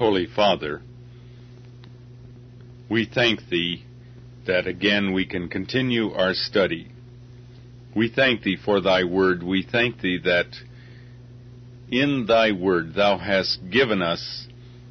Holy Father, we thank Thee that again we can continue our study. We thank Thee for Thy Word. We thank Thee that in Thy Word Thou hast given us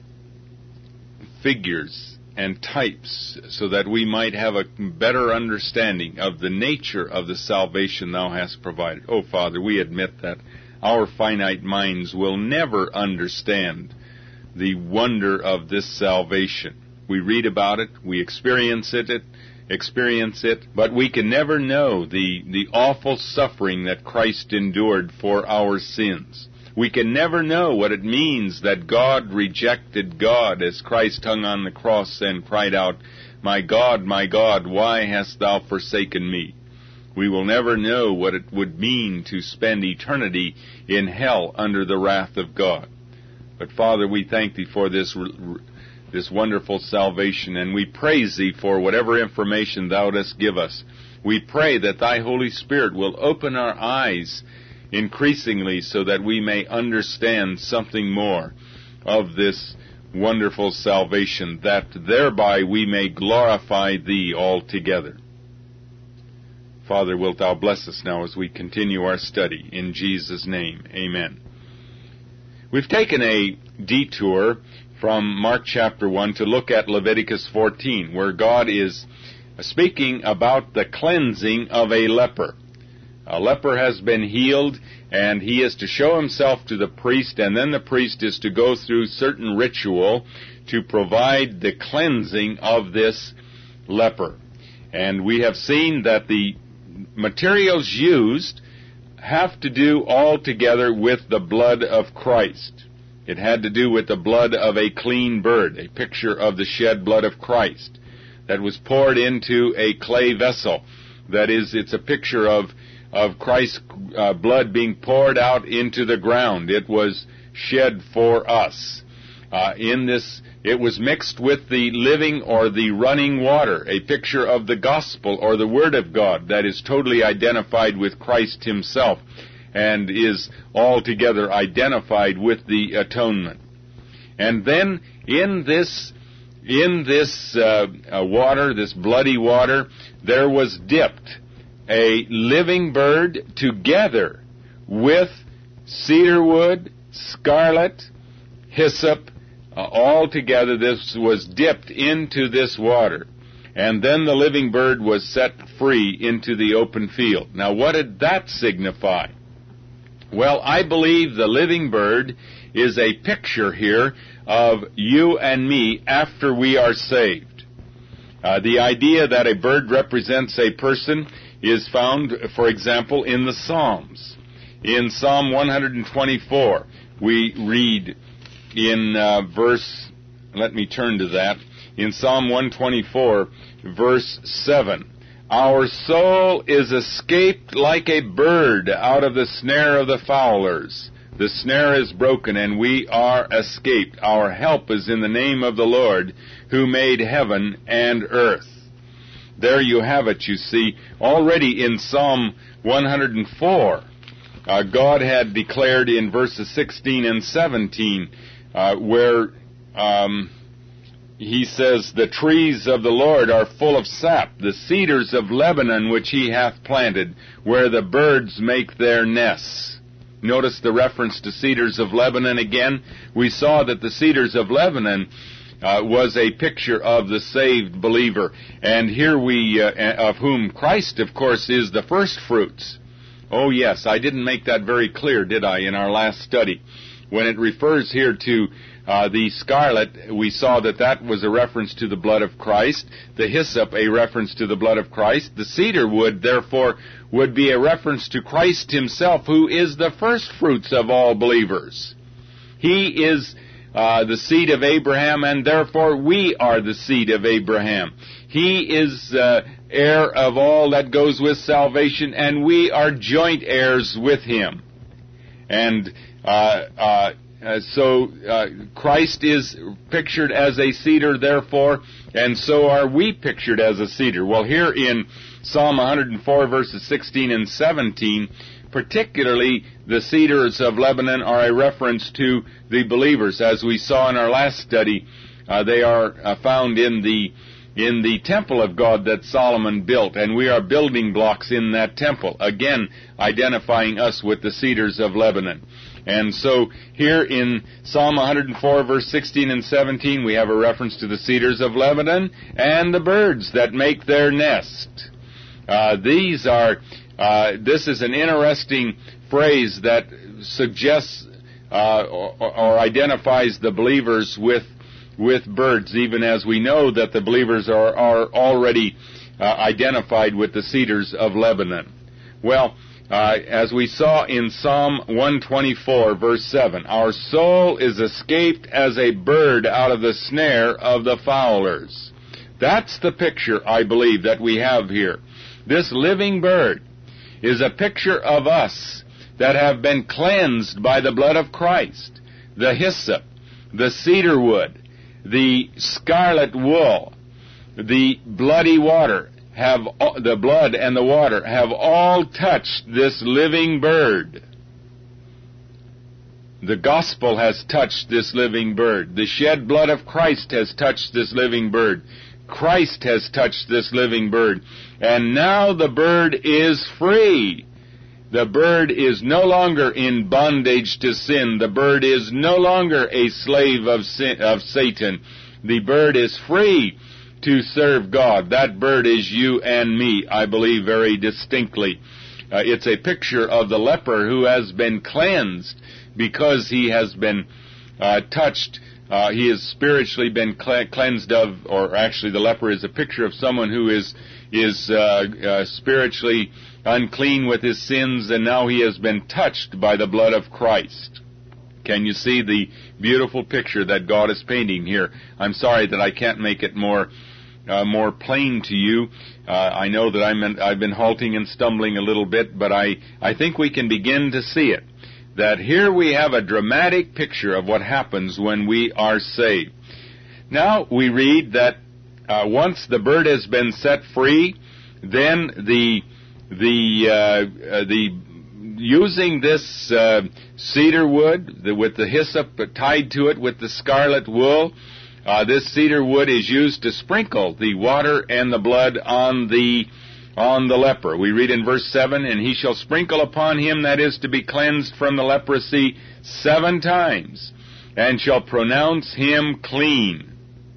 figures and types so that we might have a better understanding of the nature of the salvation Thou hast provided. Oh, Father, we admit that our finite minds will never understand the wonder of this salvation. We read about it, we experience it, but we can never know the awful suffering that Christ endured for our sins. We can never know what it means that God rejected God as Christ hung on the cross and cried out, my God, why hast thou forsaken me?" We will never know what it would mean to spend eternity in hell under the wrath of God. But Father, we thank Thee for this wonderful salvation, and we praise Thee for whatever information Thou dost give us. We pray that Thy Holy Spirit will open our eyes increasingly so that we may understand something more of this wonderful salvation, that thereby we may glorify Thee altogether. Father, wilt Thou bless us now as we continue our study. In Jesus' name, amen. We've taken a detour from Mark chapter 1 to look at Leviticus 14, where God is speaking about the cleansing of a leper. A leper has been healed, and he is to show himself to the priest, and then the priest is to go through certain ritual to provide the cleansing of this leper. And we have seen that the materials used have to do altogether with the blood of Christ. It had to do with the blood of a clean bird, a picture of the shed blood of Christ that was poured into a clay vessel. That is, it's a picture of Christ's blood being poured out into the ground. It was shed for us. It was mixed with the living or the running water, a picture of the gospel or the Word of God that is totally identified with Christ Himself and is altogether identified with the atonement. And then in this water, this bloody water, there was dipped a living bird together with cedar wood, scarlet, hyssop. All together this was dipped into this water. And then the living bird was set free into the open field. Now what did that signify? Well, I believe the living bird is a picture here of you and me after we are saved. The idea that a bird represents a person is found, for example, in the Psalms. In Psalm 124, we read in let me turn to that. In Psalm 124, verse 7, "Our soul is escaped like a bird out of the snare of the fowlers. The snare is broken, and we are escaped. Our help is in the name of the Lord, who made heaven and earth." There you have it, you see. Already in Psalm 104, God had declared in verses 16 and 17, where He says, "The trees of the Lord are full of sap, the cedars of Lebanon which He hath planted, where the birds make their nests." Notice the reference to cedars of Lebanon again. We saw that the cedars of Lebanon was a picture of the saved believer. And here of whom Christ, of course, is the first fruits. Oh yes, I didn't make that very clear, did I, in our last study? When it refers here to the scarlet, we saw that was a reference to the blood of Christ. The hyssop, a reference to the blood of Christ. The cedar wood, therefore, would be a reference to Christ Himself, who is the first fruits of all believers. He is the seed of Abraham, and therefore we are the seed of Abraham. He is heir of all that goes with salvation, and we are joint heirs with Him. And so Christ is pictured as a cedar, therefore, and so are we pictured as a cedar. Well, here in Psalm 104, verses 16 and 17, particularly the cedars of Lebanon are a reference to the believers. As we saw in our last study, they are found in the temple of God that Solomon built, and we are building blocks in that temple, again identifying us with the cedars of Lebanon. And so here in Psalm 104, verse 16 and 17, we have a reference to the cedars of Lebanon and the birds that make their nest. This is an interesting phrase that suggests or identifies the believers with birds, even as we know that the believers are already identified with the cedars of Lebanon. Well, as we saw in Psalm 124, verse 7, our soul is escaped as a bird out of the snare of the fowlers. That's the picture, I believe, that we have here. This living bird is a picture of us that have been cleansed by the blood of Christ. The hyssop, the cedar wood, the scarlet wool, the bloody water, the blood and the water have all touched this living bird. The gospel has touched this living bird. The shed blood of Christ has touched this living bird. Christ has touched this living bird. And now the bird is free. The bird is no longer in bondage to sin. The bird is no longer a slave of Satan. The bird is free to serve God. That bird is you and me, I believe very distinctly. It's a picture of the leper who has been cleansed because he has been touched. He has spiritually been cleansed of, or actually the leper is a picture of someone who is spiritually unclean with his sins, and now he has been touched by the blood of Christ. Can you see the beautiful picture that God is painting here? I'm sorry that I can't make it more plain to you. I know that I've been halting and stumbling a little bit, but I think we can begin to see it. That here we have a dramatic picture of what happens when we are saved. Now we read that once the bird has been set free, then the using this cedar wood with the hyssop tied to it with the scarlet wool, this cedar wood is used to sprinkle the water and the blood on the leper. We read in verse 7, and he shall sprinkle upon him that is to be cleansed from the leprosy 7 times, and shall pronounce him clean.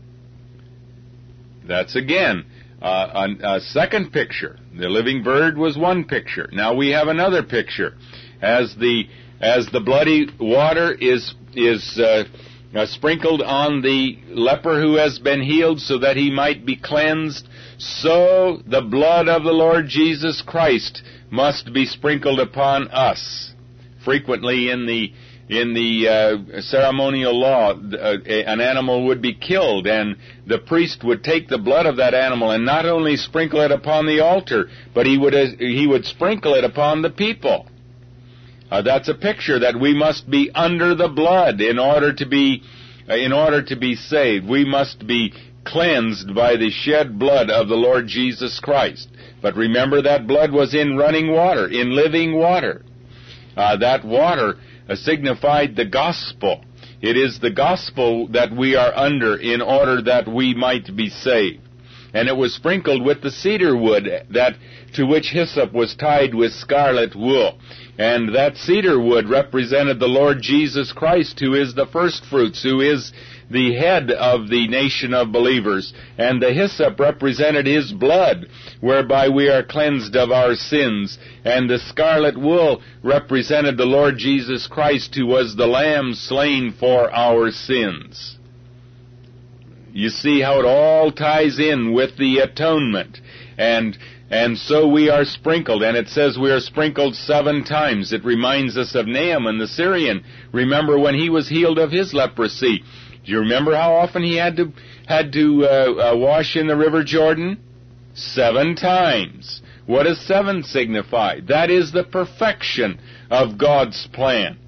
That's again a second picture. The living bird was one picture. Now we have another picture. As the bloody water is sprinkled on the leper who has been healed so that he might be cleansed, so the blood of the Lord Jesus Christ must be sprinkled upon us. Frequently in the ceremonial law, an animal would be killed, and the priest would take the blood of that animal and not only sprinkle it upon the altar, but he would sprinkle it upon the people. That's a picture that we must be under the blood in order to be saved. We must be cleansed by the shed blood of the Lord Jesus Christ. But remember, that blood was in running water, in living water. That water signified the gospel. It is the gospel that we are under in order that we might be saved. And it was sprinkled with the cedar wood to which hyssop was tied with scarlet wool. And that cedar wood represented the Lord Jesus Christ, who is the first fruits, who is the head of the nation of believers. And the hyssop represented his blood, whereby we are cleansed of our sins. And the scarlet wool represented the Lord Jesus Christ, who was the Lamb slain for our sins. You see how it all ties in with the atonement. And so we are sprinkled, and it says we are sprinkled 7 times. It reminds us of Naaman the Syrian. Remember when he was healed of his leprosy? Do you remember how often he had to wash in the River Jordan? 7 times. What does 7 signify? That is the perfection of God's plan.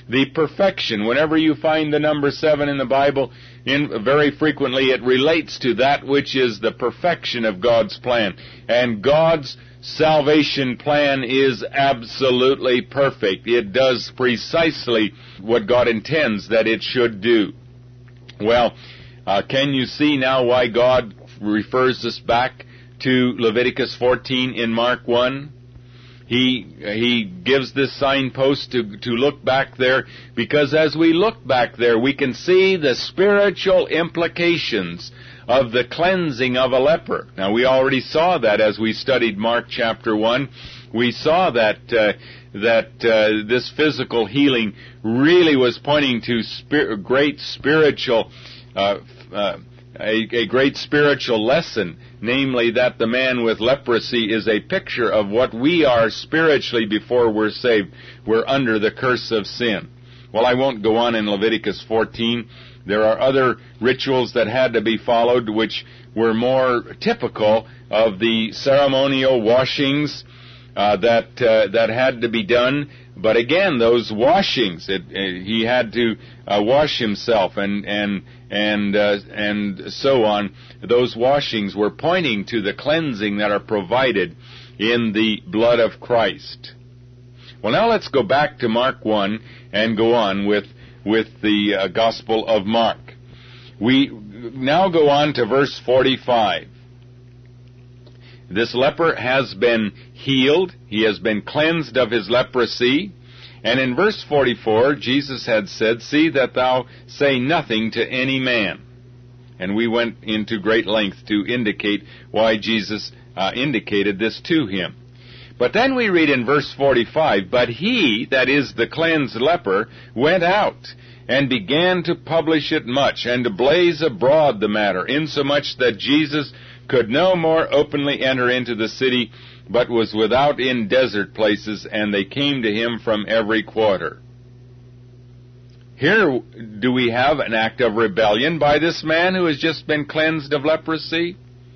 the perfection. Whenever you find the number 7 in the Bible, very frequently it relates to that which is the perfection of God's plan. And God's salvation plan is absolutely perfect. It does precisely what God intends that it should do. Well, can you see now why God refers us back to Leviticus 14 in Mark 1? He gives this signpost to look back there, because as we look back there, we can see the spiritual implications of the cleansing of a leper. Now, we already saw that as we studied Mark chapter 1. We saw that this physical healing really was pointing to a great spiritual lesson, namely that the man with leprosy is a picture of what we are spiritually before we're saved. We're under the curse of sin. Well, I won't go on in Leviticus 14. There are other rituals that had to be followed which were more typical of the ceremonial washings that had to be done. But again, those washings, he had to wash himself and so on. Those washings were pointing to the cleansing that are provided in the blood of Christ. Well, now let's go back to Mark 1 and go on with the Gospel of Mark. We now go on to verse 45. This leper has been healed. He has been cleansed of his leprosy. And in verse 44, Jesus had said, "See that thou say nothing to any man." And we went into great length to indicate why Jesus indicated this to him. But then we read in verse 45, "But he," that is the cleansed leper, "went out and began to publish it much, and to blaze abroad the matter, insomuch that Jesus could no more openly enter into the city, but was without in desert places, and they came to him from every quarter." Here do we have an act of rebellion by this man who has just been cleansed of leprosy?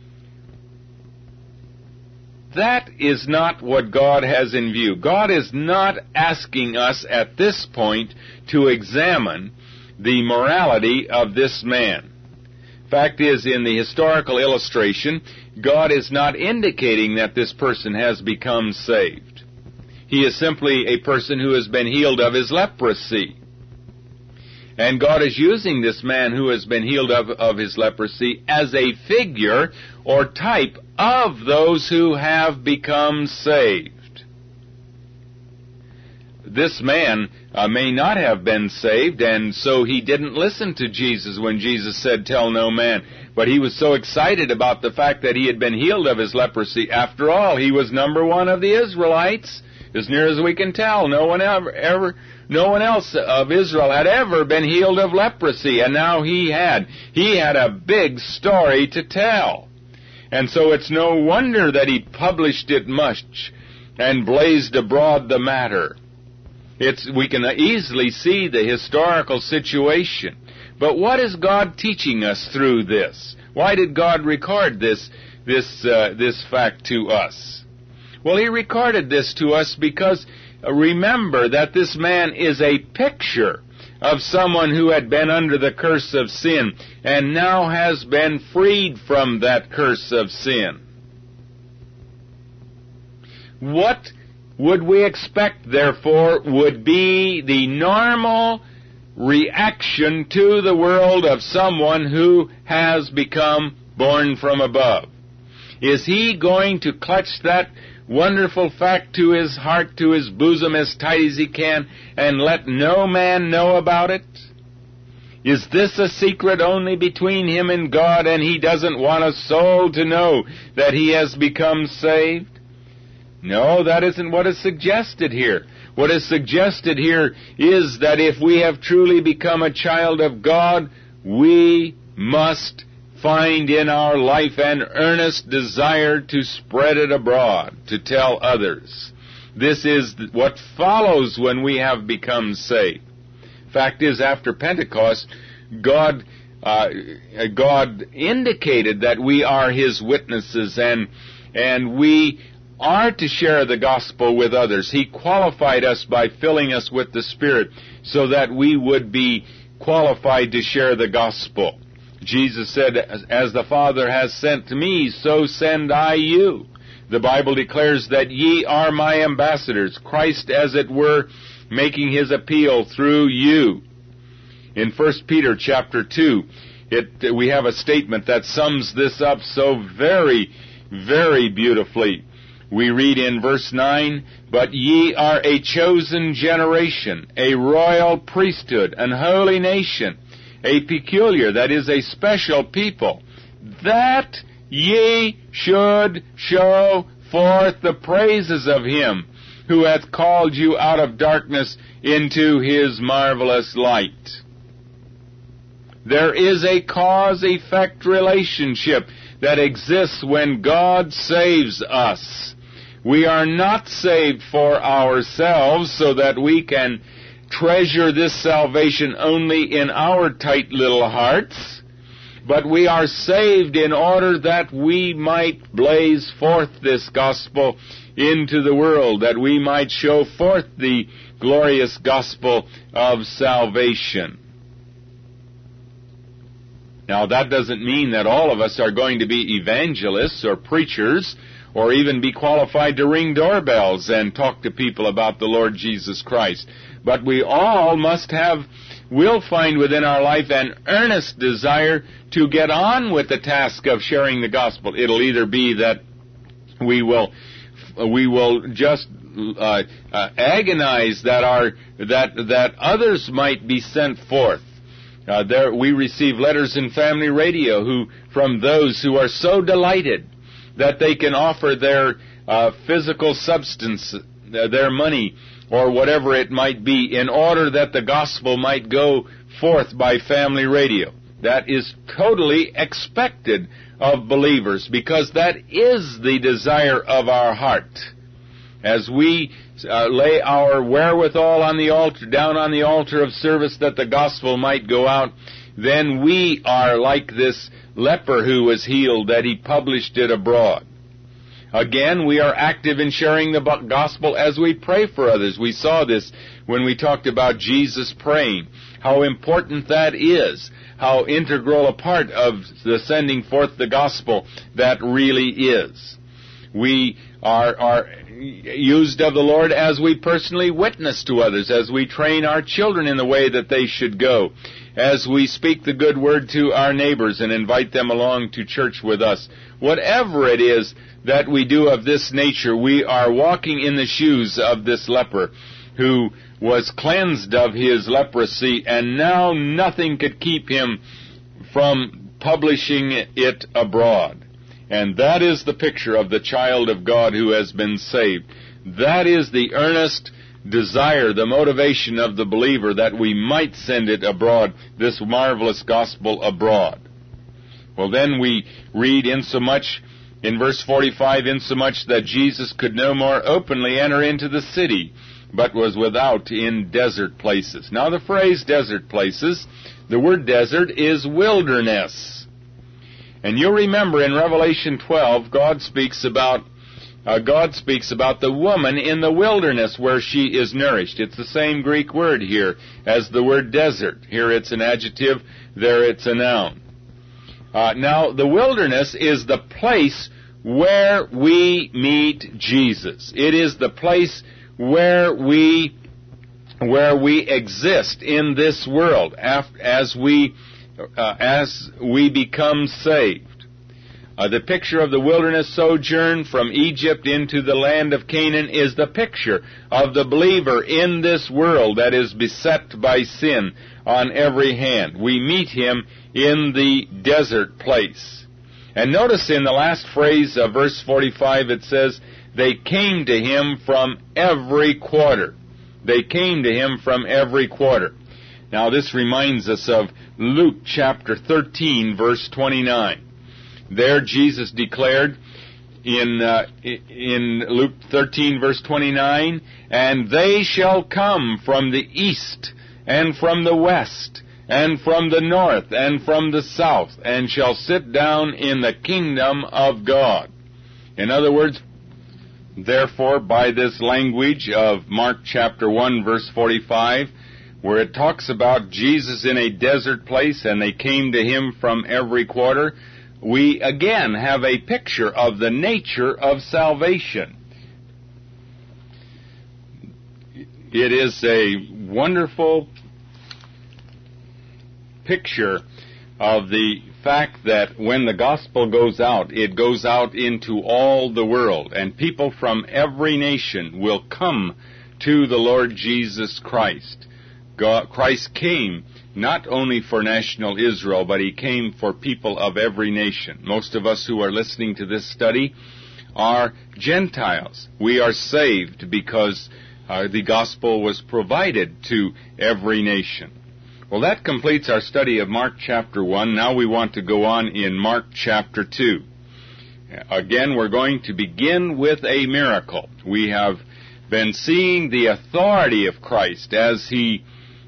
That is not what God has in view. God is not asking us at this point to examine the morality of this man. Fact is, in the historical illustration, God is not indicating that this person has become saved. He is simply a person who has been healed of his leprosy. And God is using this man who has been healed of his leprosy as a figure or type of those who have become saved. This man may not have been saved, and so he didn't listen to Jesus when Jesus said, "Tell no man." But he was so excited about the fact that he had been healed of his leprosy. After all, he was number one of the Israelites, as near as we can tell. No one else of Israel had ever been healed of leprosy, and now he had a big story to tell. And so it's no wonder that he published it much and blazed abroad the matter. We can easily see the historical situation. But what is God teaching us through this? Why did God record this fact to us? Well, he recorded this to us because remember that this man is a picture of someone who had been under the curse of sin and now has been freed from that curse of sin. What would we expect, therefore, would be the normal reaction to the world of someone who has become born from above? Is he going to clutch that wonderful fact to his heart, to his bosom as tight as he can, and let no man know about it? Is this a secret only between him and God, and he doesn't want a soul to know that he has become saved? No, that isn't what is suggested here. What is suggested here is that if we have truly become a child of God, we must find in our life an earnest desire to spread it abroad, to tell others. This is what follows when we have become saved. Fact is, after Pentecost, God indicated that we are His witnesses, and we are to share the gospel with others. He qualified us by filling us with the Spirit so that we would be qualified to share the gospel. Jesus said, as the Father has sent me, so send I you. The Bible declares that ye are my ambassadors, Christ, as it were, making his appeal through you. In 1 Peter chapter 2, we have a statement that sums this up so very, very beautifully. We read in verse 9, but ye are a chosen generation, a royal priesthood, an holy nation, a peculiar, that is, a special people, that ye should show forth the praises of him who hath called you out of darkness into his marvelous light. There is a cause-effect relationship that exists when God saves us. We are not saved for ourselves so that we can treasure this salvation only in our tight little hearts, but we are saved in order that we might blaze forth this gospel into the world, that we might show forth the glorious gospel of salvation. Now, that doesn't mean that all of us are going to be evangelists or preachers or even be qualified to ring doorbells and talk to people about the Lord Jesus Christ. But we all will find within our life an earnest desire to get on with the task of sharing the gospel. It'll either be that we will just agonize that others might be sent forth. We receive letters in Family Radio from those who are so delighted that they can offer their physical substance, their money, or whatever it might be, in order that the gospel might go forth by Family Radio. That is totally expected of believers, because that is the desire of our heart. As we lay our wherewithal on the altar, down on the altar of service, that the gospel might go out, then we are like this leper who was healed, that he published it abroad. Again, we are active in sharing the gospel as we pray for others. We saw this when we talked about Jesus praying, how important that is, how integral a part of the sending forth the gospel that really is. We are used of the Lord as we personally witness to others, as we train our children in the way that they should go, as we speak the good word to our neighbors and invite them along to church with us. Whatever it is that we do of this nature, we are walking in the shoes of this leper who was cleansed of his leprosy, and now nothing could keep him from publishing it abroad. And that is the picture of the child of God who has been saved. That is the earnest desire, the motivation of the believer, that we might send it abroad, this marvelous gospel abroad. Well, then we read insomuch, in verse 45, insomuch that Jesus could no more openly enter into the city, but was without in desert places. Now, the phrase desert places, the word desert is wilderness. And you'll remember in Revelation 12, God speaks about the woman in the wilderness where she is nourished. It's the same Greek word here as the word desert. Here it's an adjective, there it's a noun. Now, the wilderness is the place where we meet Jesus. It is the place where we exist in this world as we become saved. The picture of the wilderness sojourn from Egypt into the land of Canaan is the picture of the believer in this world that is beset by sin on every hand. We meet him in the desert place. And notice in the last phrase of verse 45 it says, they came to him from every quarter. They came to him from every quarter. Now this reminds us of Luke chapter 13, verse 29. There Jesus declared in Luke 13, verse 29, and they shall come from the east and from the west and from the north and from the south, and shall sit down in the kingdom of God. In other words, Therefore, by this language of Mark chapter 1, verse 45, where it talks about Jesus in a desert place and they came to him from every quarter, we again have a picture of the nature of salvation. It is a wonderful picture of the fact that when the gospel goes out, it goes out into all the world, and people from every nation will come to the Lord Jesus Christ. Christ came not only for national Israel, but he came for people of every nation. Most of us who are listening to this study are Gentiles. We are saved because the gospel was provided to every nation. Well, that completes our study of Mark chapter 1. Now we want to go on in Mark chapter 2. Again, we're going to begin with a miracle. We have been seeing the authority of Christ as he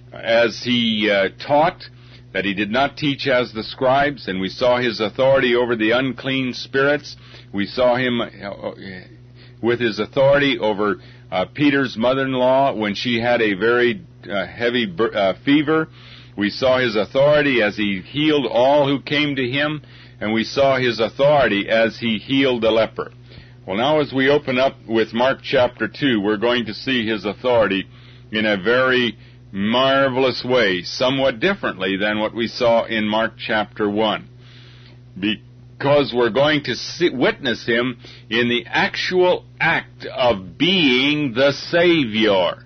taught, that he did not teach as the scribes, and we saw his authority over the unclean spirits. We saw him with his authority over Peter's mother-in-law when she had a very heavy fever. We saw his authority as he healed all who came to him, and we saw his authority as he healed the leper. Well, now as we open up with Mark chapter 2, we're going to see his authority in a very marvelous way, somewhat differently than what we saw in Mark chapter 1. Because we're going to witness him in the actual act of being the Savior.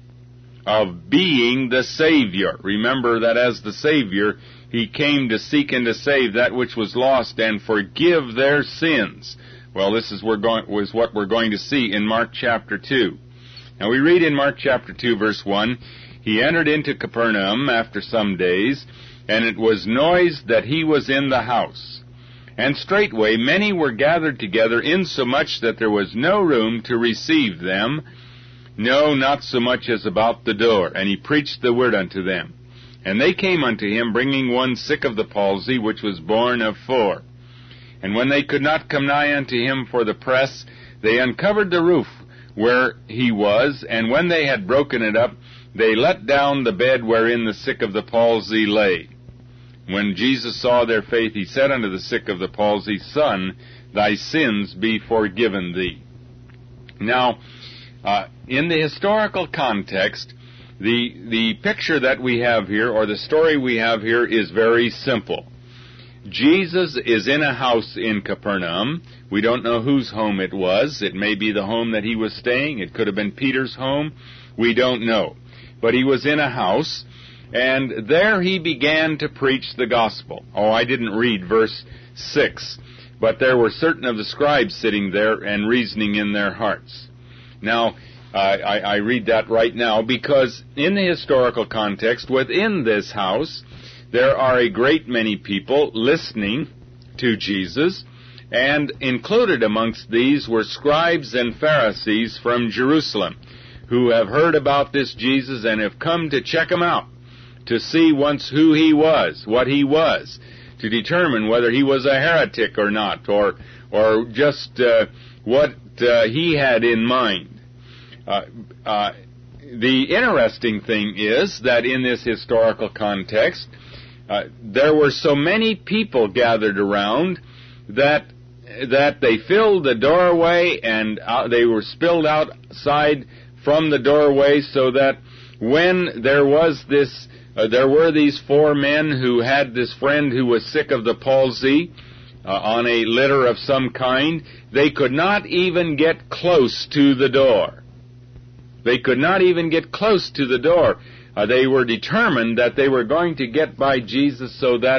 Of being the Savior. Remember that as the Savior, he came to seek and to save that which was lost and forgive their sins. Well, this is was what we're going to see in Mark chapter 2. Now we read in Mark chapter 2, verse 1, he entered into Capernaum after some days, and it was noised that he was in the house. And straightway many were gathered together, insomuch that there was no room to receive them, no, not so much as about the door. And he preached the word unto them. And they came unto him, bringing one sick of the palsy, which was born of 4. And when they could not come nigh unto him for the press, they uncovered the roof where he was, and when they had broken it up, they let down the bed wherein the sick of the palsy lay. When Jesus saw their faith, he said unto the sick of the palsy, Son, thy sins be forgiven thee. Now, in the historical context, the picture that we have here, or the story we have here, is very simple. Jesus is in a house in Capernaum. We don't know whose home it was. It may be the home that he was staying. It could have been Peter's home. We don't know. But he was in a house, and there he began to preach the gospel. Oh, I didn't read verse 6, but there were certain of the scribes sitting there and reasoning in their hearts. Now, I read that right now because in the historical context, within this house, there are a great many people listening to Jesus, and included amongst these were scribes and Pharisees from Jerusalem, who have heard about this Jesus and have come to check him out, to see once who he was, what he was, to determine whether he was a heretic or not, or just what he had in mind. The interesting thing is that in this historical context, there were so many people gathered around that they filled the doorway, and they were spilled outside from the doorway, so that when there were these 4 men who had this friend who was sick of the palsy on a litter of some kind, they could not even get close to the door. They could not even get close to the door. They were determined that they were going to get by Jesus so that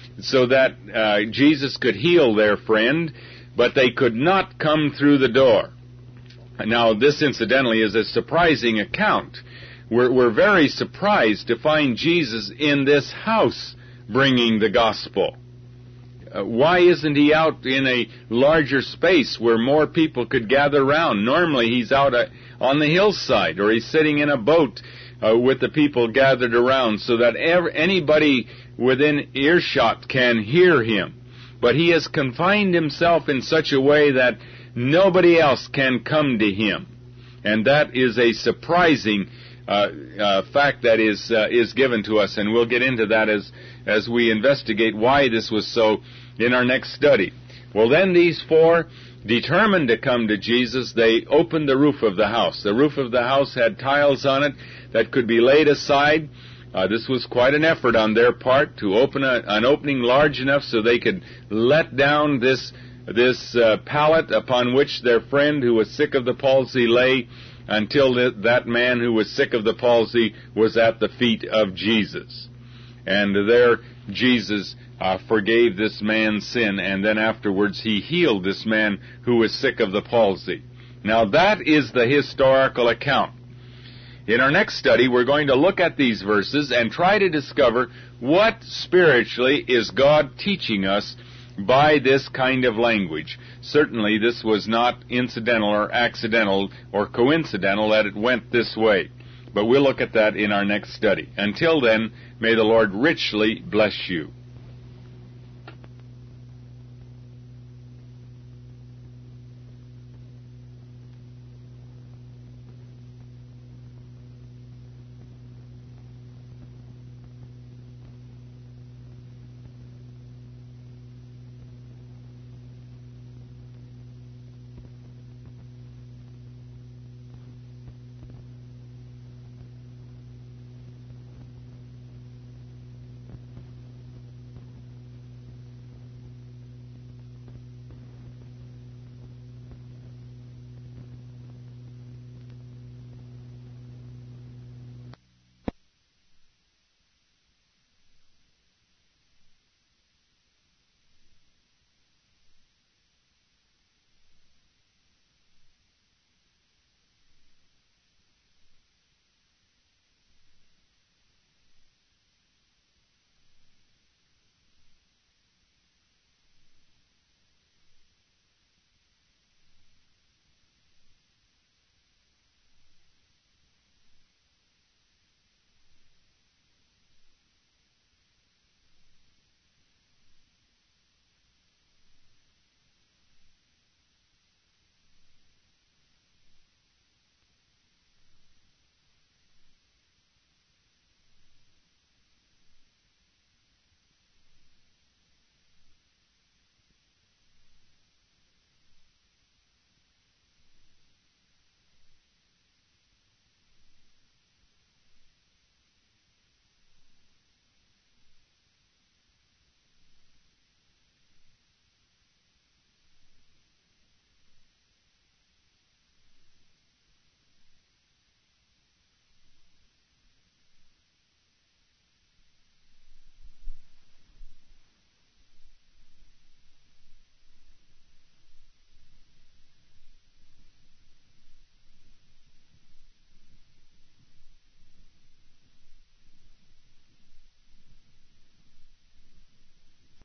Jesus could heal their friend, but they could not come through the door. Now, this incidentally is a surprising account. We're very surprised to find Jesus in this house bringing the gospel. Why isn't he out in a larger space where more people could gather around? Normally he's out on the hillside, or he's sitting in a boat with the people gathered around so that anybody within earshot can hear him. But he has confined himself in such a way that Nobody else can come to him. And that is a surprising fact that is given to us, and we'll get into that as we investigate why this was so in our next study. Well, then these four, determined to come to Jesus, they opened the roof of the house. The roof of the house had tiles on it that could be laid aside. This was quite an effort on their part to open an opening large enough so they could let down this pallet upon which their friend who was sick of the palsy lay, until that man who was sick of the palsy was at the feet of Jesus. And there Jesus forgave this man's sin, and then afterwards he healed this man who was sick of the palsy. Now that is the historical account. In our next study, we're going to look at these verses and try to discover what spiritually is God teaching us by this kind of language. Certainly this was not incidental or accidental or coincidental that it went this way. But we'll look at that in our next study. Until then, may the Lord richly bless you.